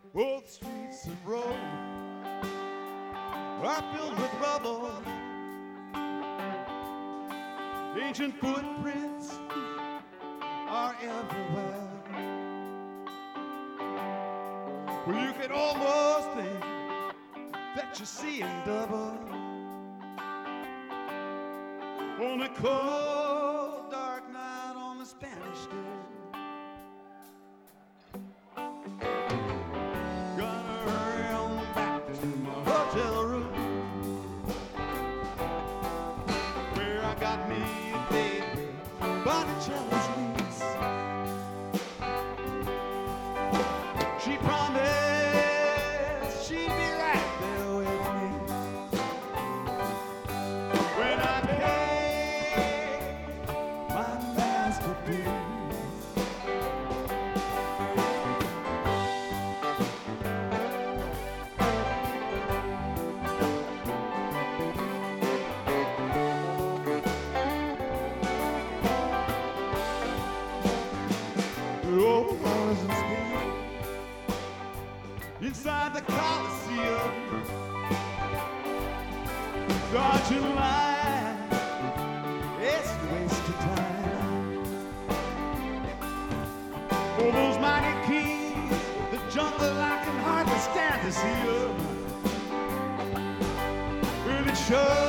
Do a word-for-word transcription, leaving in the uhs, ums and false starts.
Both streets and roads are filled with rubble. Ancient footprints are everywhere. Well, you can almost think that you're seeing double on a cold, dark night on the Spanish Steps. Gonna hurry on back to my hotel room, where I got me a baby Botticelli's niece. She promised she'd be right there with me when I paid my masterpiece. Oh, wasn't speed inside the Coliseum, dodging line, it's a waste of time. Oh, those mighty kings, the jungle I can hardly stand to see them. Well, it sure